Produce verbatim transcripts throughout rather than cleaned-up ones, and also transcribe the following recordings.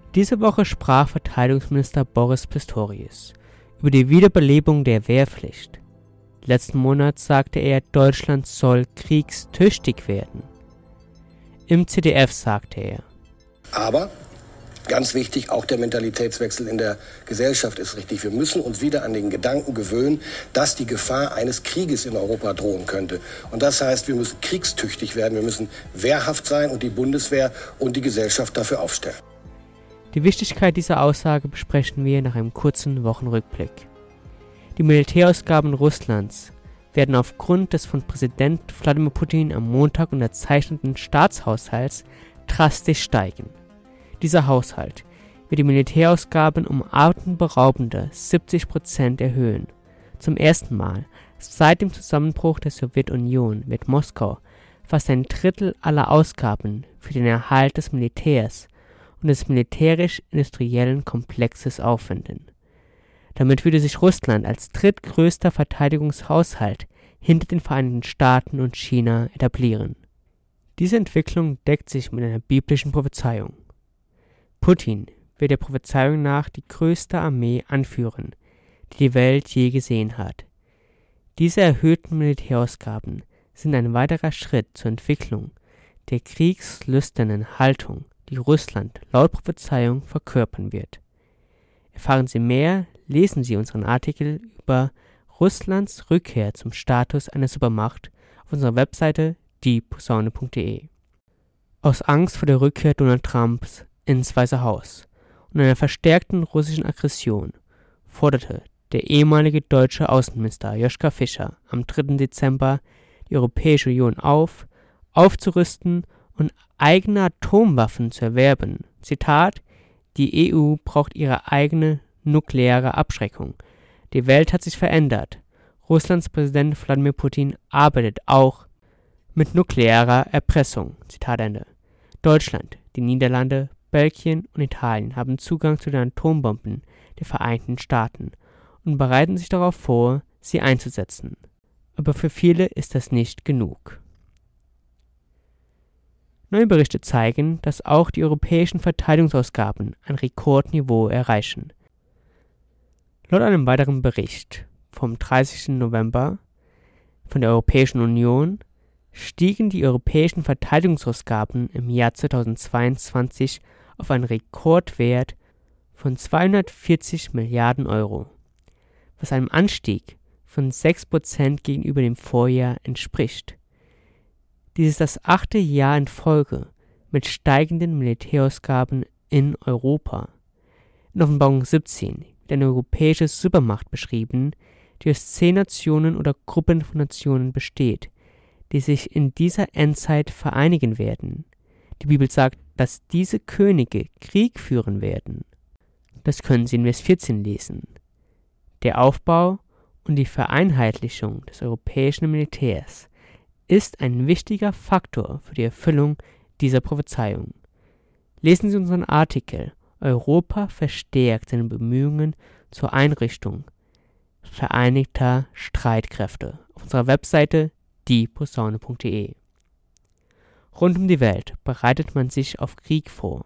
Diese Woche sprach Verteidigungsminister Boris Pistorius über die Wiederbelebung der Wehrpflicht. Letzten Monat sagte er, Deutschland soll kriegstüchtig werden. Im Z D F sagte er: Aber, ganz wichtig, auch der Mentalitätswechsel in der Gesellschaft ist richtig. Wir müssen uns wieder an den Gedanken gewöhnen, dass die Gefahr eines Krieges in Europa drohen könnte. Und das heißt, wir müssen kriegstüchtig werden, wir müssen wehrhaft sein und die Bundeswehr und die Gesellschaft dafür aufstellen. Die Wichtigkeit dieser Aussage besprechen wir nach einem kurzen Wochenrückblick. Die Militärausgaben Russlands werden aufgrund des von Präsident Wladimir Putin am Montag unterzeichneten Staatshaushalts drastisch steigen. Dieser Haushalt wird die Militärausgaben um atemberaubende siebzig Prozent erhöhen. Zum ersten Mal seit dem Zusammenbruch der Sowjetunion wird Moskau fast ein Drittel aller Ausgaben für den Erhalt des Militärs und des militärisch-industriellen Komplexes aufwenden. Damit würde sich Russland als drittgrößter Verteidigungshaushalt hinter den Vereinigten Staaten und China etablieren. Diese Entwicklung deckt sich mit einer biblischen Prophezeiung. Putin wird der Prophezeiung nach die größte Armee anführen, die die Welt je gesehen hat. Diese erhöhten Militärausgaben sind ein weiterer Schritt zur Entwicklung der kriegslüsternen Haltung, die Russland laut Prophezeiung verkörpern wird. Erfahren Sie mehr, lesen Sie unseren Artikel über Russlands Rückkehr zum Status einer Supermacht auf unserer Webseite die posaune punkt de. Aus Angst vor der Rückkehr Donald Trumps ins Weiße Haus und einer verstärkten russischen Aggression forderte der ehemalige deutsche Außenminister Joschka Fischer am dritten Dezember die Europäische Union auf, aufzurüsten und eigene Atomwaffen zu erwerben. Zitat: Die E U braucht ihre eigene nukleare Abschreckung. Die Welt hat sich verändert. Russlands Präsident Wladimir Putin arbeitet auch mit nuklearer Erpressung. Zitat Ende. Deutschland, die Niederlande, Belgien und Italien haben Zugang zu den Atombomben der Vereinigten Staaten und bereiten sich darauf vor, sie einzusetzen. Aber für viele ist das nicht genug. Neue Berichte zeigen, dass auch die europäischen Verteidigungsausgaben ein Rekordniveau erreichen. Laut einem weiteren Bericht vom dreißigsten November von der Europäischen Union stiegen die europäischen Verteidigungsausgaben im Jahr zweitausendzweiundzwanzig auf einen Rekordwert von zweihundertvierzig Milliarden Euro, was einem Anstieg von sechs Prozent gegenüber dem Vorjahr entspricht. Dies ist das achte Jahr in Folge mit steigenden Militärausgaben in Europa. In Offenbarung siebzehn wird eine europäische Supermacht beschrieben, die aus zehn Nationen oder Gruppen von Nationen besteht, die sich in dieser Endzeit vereinigen werden. Die Bibel sagt, dass diese Könige Krieg führen werden. Das können Sie in Vers vierzehn lesen. Der Aufbau und die Vereinheitlichung des europäischen Militärs ist ein wichtiger Faktor für die Erfüllung dieser Prophezeiung. Lesen Sie unseren Artikel Europa verstärkt seine Bemühungen zur Einrichtung vereinigter Streitkräfte auf unserer Webseite die posaune punkt de. Rund um die Welt bereitet man sich auf Krieg vor.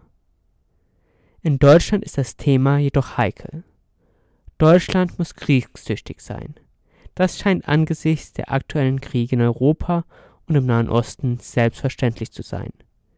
In Deutschland ist das Thema jedoch heikel. Deutschland muss kriegstüchtig sein. Das scheint angesichts der aktuellen Kriege in Europa und im Nahen Osten selbstverständlich zu sein.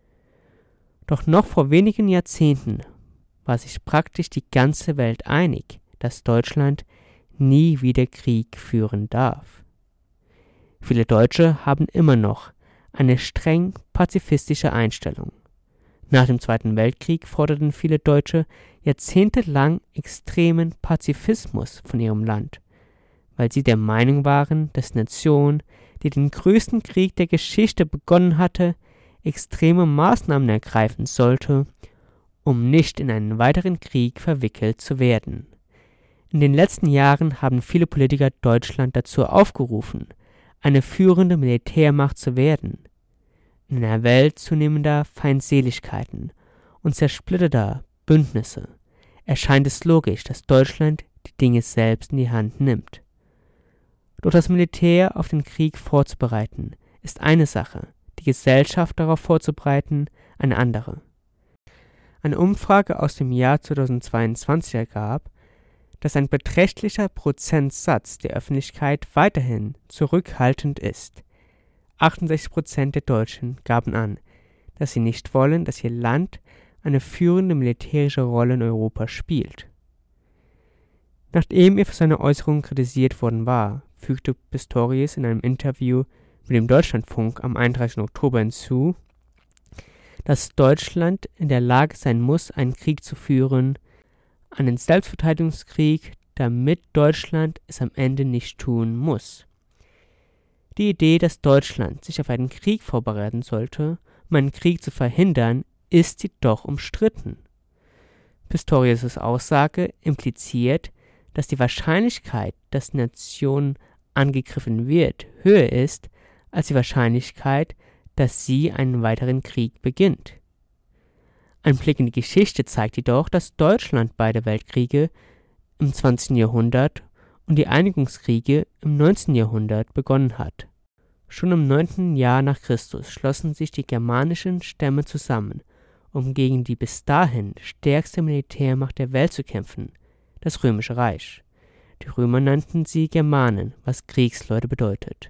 Doch noch vor wenigen Jahrzehnten war sich praktisch die ganze Welt einig, dass Deutschland nie wieder Krieg führen darf. Viele Deutsche haben immer noch eine streng pazifistische Einstellung. Nach dem Zweiten Weltkrieg forderten viele Deutsche jahrzehntelang extremen Pazifismus von ihrem Land, weil sie der Meinung waren, dass die Nation, die den größten Krieg der Geschichte begonnen hatte, extreme Maßnahmen ergreifen sollte, um nicht in einen weiteren Krieg verwickelt zu werden. In den letzten Jahren haben viele Politiker Deutschland dazu aufgerufen, eine führende Militärmacht zu werden. In einer Welt zunehmender Feindseligkeiten und zersplitterter Bündnisse erscheint es logisch, dass Deutschland die Dinge selbst in die Hand nimmt. Doch das Militär auf den Krieg vorzubereiten, ist eine Sache, die Gesellschaft darauf vorzubereiten, eine andere. Eine Umfrage aus dem Jahr zweitausendzweiundzwanzig ergab, dass ein beträchtlicher Prozentsatz der Öffentlichkeit weiterhin zurückhaltend ist. achtundsechzig Prozent der Deutschen gaben an, dass sie nicht wollen, dass ihr Land eine führende militärische Rolle in Europa spielt. Nachdem er für seine Äußerungen kritisiert worden war, fügte Pistorius in einem Interview mit dem Deutschlandfunk am einunddreißigsten Oktober hinzu, dass Deutschland in der Lage sein muss, einen Krieg zu führen, einen Selbstverteidigungskrieg, damit Deutschland es am Ende nicht tun muss. Die Idee, dass Deutschland sich auf einen Krieg vorbereiten sollte, um einen Krieg zu verhindern, ist jedoch umstritten. Pistorius' Aussage impliziert, dass die Wahrscheinlichkeit, dass die Nation angegriffen wird, höher ist als die Wahrscheinlichkeit, dass sie einen weiteren Krieg beginnt. Ein Blick in die Geschichte zeigt jedoch, dass Deutschland beide Weltkriege im zwanzigsten Jahrhundert und die Einigungskriege im neunzehnten Jahrhundert begonnen hat. Schon im neunten Jahr nach Christus schlossen sich die germanischen Stämme zusammen, um gegen die bis dahin stärkste Militärmacht der Welt zu kämpfen, das Römische Reich. Die Römer nannten sie Germanen, was Kriegsleute bedeutet.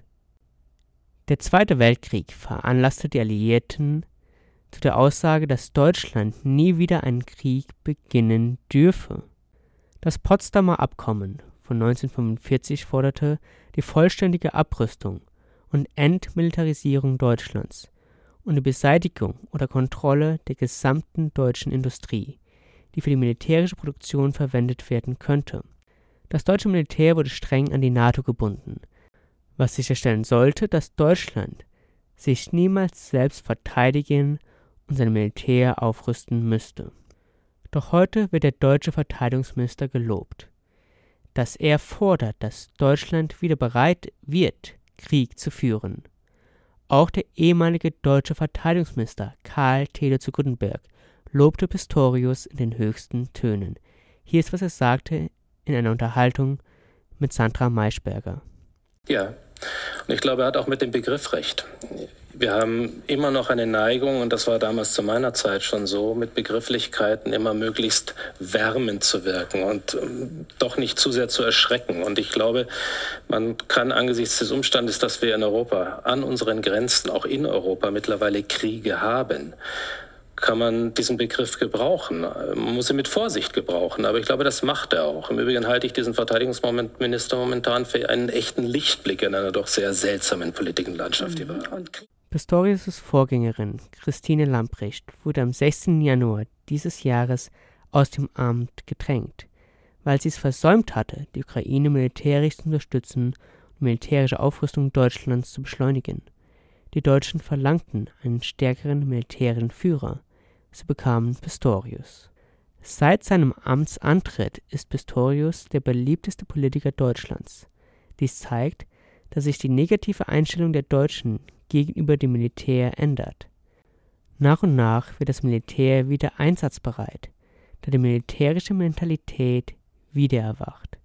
Der Zweite Weltkrieg veranlasste die Alliierten zu der Aussage, dass Deutschland nie wieder einen Krieg beginnen dürfe. Das Potsdamer Abkommen von neunzehnhundertfünfundvierzig forderte die vollständige Abrüstung und Entmilitarisierung Deutschlands und die Beseitigung oder Kontrolle der gesamten deutschen Industrie, die für die militärische Produktion verwendet werden könnte. Das deutsche Militär wurde streng an die NATO gebunden, was sicherstellen sollte, dass Deutschland sich niemals selbst verteidigen und sein Militär aufrüsten müsste. Doch heute wird der deutsche Verteidigungsminister gelobt, dass er fordert, dass Deutschland wieder bereit wird, Krieg zu führen. Auch der ehemalige deutsche Verteidigungsminister Karl Theodor zu Guttenberg lobte Pistorius in den höchsten Tönen. Hier ist, was er sagte in einer Unterhaltung mit Sandra Maischberger. Ja, und ich glaube, er hat auch mit dem Begriff recht. Wir haben immer noch eine Neigung, und das war damals zu meiner Zeit schon so, mit Begrifflichkeiten immer möglichst wärmend zu wirken und um, doch nicht zu sehr zu erschrecken. Und ich glaube, man kann angesichts des Umstandes, dass wir in Europa, an unseren Grenzen, auch in Europa mittlerweile Kriege haben, kann man diesen Begriff gebrauchen. Man muss ihn mit Vorsicht gebrauchen, aber ich glaube, das macht er auch. Im Übrigen halte ich diesen Verteidigungsminister momentan für einen echten Lichtblick in einer doch sehr seltsamen politischen Landschaft, die wir haben. Pistorius' Vorgängerin Christine Lambrecht wurde am sechzehnten Januar dieses Jahres aus dem Amt gedrängt, weil sie es versäumt hatte, die Ukraine militärisch zu unterstützen und die militärische Aufrüstung Deutschlands zu beschleunigen. Die Deutschen verlangten einen stärkeren militärischen Führer. Sie bekamen Pistorius. Seit seinem Amtsantritt ist Pistorius der beliebteste Politiker Deutschlands. Dies zeigt, dass sich die negative Einstellung der Deutschen gegenüber dem Militär ändert. Nach und nach wird das Militär wieder einsatzbereit, da die militärische Mentalität wieder erwacht.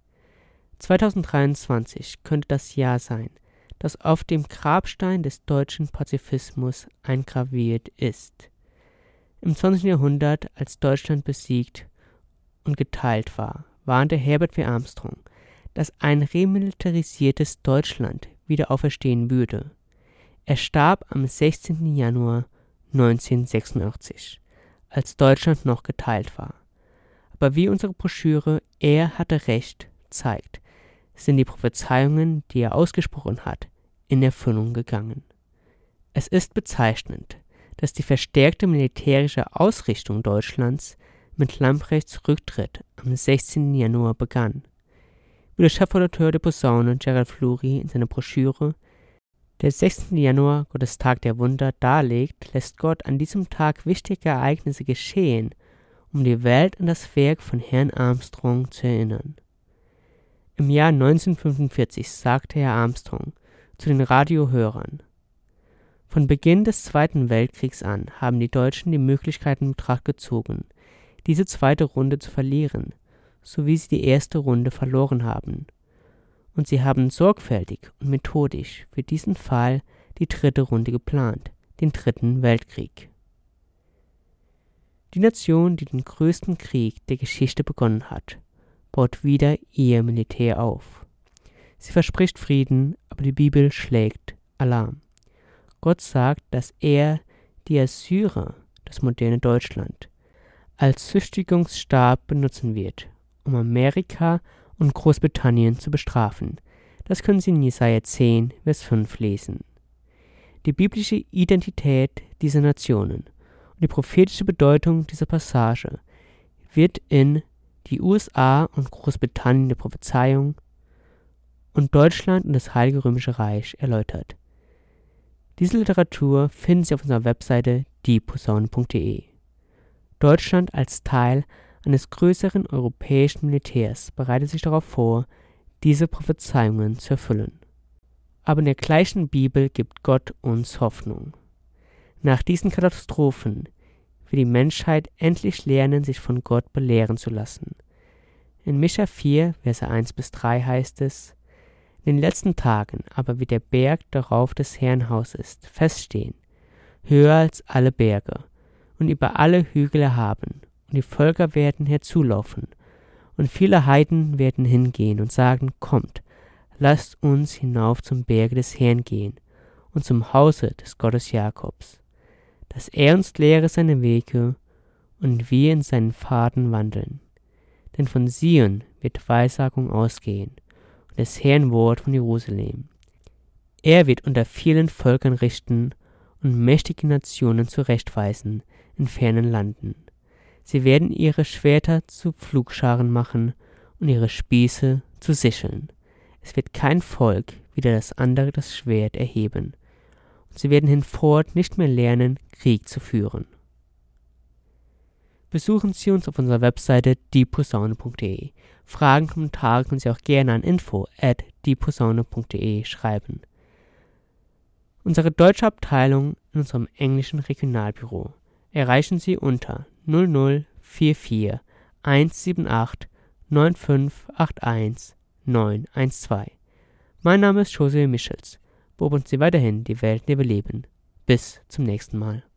zweitausenddreiundzwanzig könnte das Jahr sein, das auf dem Grabstein des deutschen Pazifismus eingraviert ist. Im zwanzigsten Jahrhundert, als Deutschland besiegt und geteilt war, warnte Herbert W. Armstrong, dass ein remilitarisiertes Deutschland wieder auferstehen würde. Er starb am sechzehnten Januar neunzehnhundertsechsundachtzig, als Deutschland noch geteilt war. Aber wie unsere Broschüre „Er hatte Recht“ zeigt, sind die Prophezeiungen, die er ausgesprochen hat, in Erfüllung gegangen. Es ist bezeichnend, dass die verstärkte militärische Ausrichtung Deutschlands mit Lambrechts Rücktritt am sechzehnten Januar begann. Wie der Chefredakteur der Posaune Gerald Fluri in seiner Broschüre Der sechzehnte Januar, Gottes Tag der Wunder, darlegt, lässt Gott an diesem Tag wichtige Ereignisse geschehen, um die Welt an das Werk von Herrn Armstrong zu erinnern. Im Jahr neunzehnhundertfünfundvierzig sagte Herr Armstrong zu den Radiohörern: Von Beginn des Zweiten Weltkriegs an haben die Deutschen die Möglichkeit in Betracht gezogen, diese zweite Runde zu verlieren, so wie sie die erste Runde verloren haben. Und sie haben sorgfältig und methodisch für diesen Fall die dritte Runde geplant, den Dritten Weltkrieg. Die Nation, die den größten Krieg der Geschichte begonnen hat, baut wieder ihr Militär auf. Sie verspricht Frieden, aber die Bibel schlägt Alarm. Gott sagt, dass er die Assyrer, das moderne Deutschland, als Züchtigungsstab benutzen wird, um Amerika und Großbritannien zu bestrafen. Das können Sie in Jesaja zehn, Vers fünf lesen. Die biblische Identität dieser Nationen und die prophetische Bedeutung dieser Passage wird in die U S A und Großbritannien der Prophezeiung und Deutschland und das Heilige Römische Reich erläutert. Diese Literatur finden Sie auf unserer Webseite die posaune punkt de. Deutschland als Teil eines größeren europäischen Militärs bereitet sich darauf vor, diese Prophezeiungen zu erfüllen. Aber in der gleichen Bibel gibt Gott uns Hoffnung. Nach diesen Katastrophen wird die Menschheit endlich lernen, sich von Gott belehren zu lassen. In Micha vier, Verse eins bis drei heißt es: In den letzten Tagen aber wird der Berg, darauf des Herrn Haus ist, feststehen, höher als alle Berge, und über alle Hügel erhaben, und die Völker werden herzulaufen, und viele Heiden werden hingehen und sagen: Kommt, lasst uns hinauf zum Berge des Herrn gehen und zum Hause des Gottes Jakobs, dass er uns lehre seine Wege und wir in seinen Pfaden wandeln. Denn von Zion wird Weissagung ausgehen und des Herrn Wort von Jerusalem. Er wird unter vielen Völkern richten und mächtige Nationen zurechtweisen in fernen Landen. Sie werden ihre Schwerter zu Pflugscharen machen und ihre Spieße zu Sicheln. Es wird kein Volk wider das andere das Schwert erheben, und sie werden hinfort nicht mehr lernen, Krieg zu führen. Besuchen Sie uns auf unserer Webseite die posaune punkt de. Fragen, Kommentare können Sie auch gerne an info at die posaune punkt de schreiben. Unsere deutsche Abteilung in unserem englischen Regionalbüro erreichen Sie unter null null vier vier eins sieben acht neun fünf acht eins neun eins zwei. Mein Name ist José Michels. Beobachten Sie weiterhin die Welt, in der wir leben. Bis zum nächsten Mal.